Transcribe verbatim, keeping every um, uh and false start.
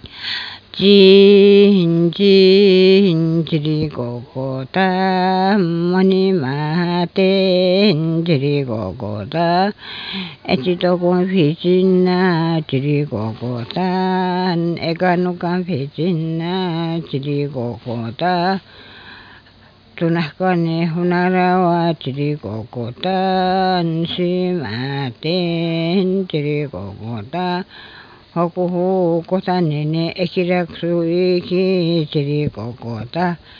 진진지리고고다 머니마텐지리고고다 에지도곤 휘진나 지리고고다 에가누간 휘진나 지리고고다 tunaskani hunarawa chirikokoda shimaten chirikokoda hokuhu kosanene ekiraksu iki chirikokoda